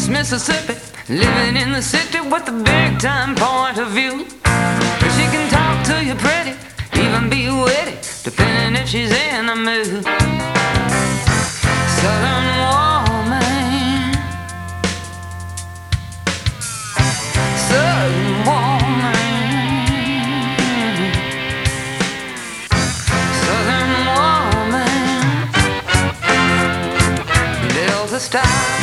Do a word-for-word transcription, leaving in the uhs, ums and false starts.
East Mississippi, living in the city with a big time point of view. She can talk to you pretty, even be witty, depending if she's in the mood. Southern woman, Southern woman, Southern woman, Delta style.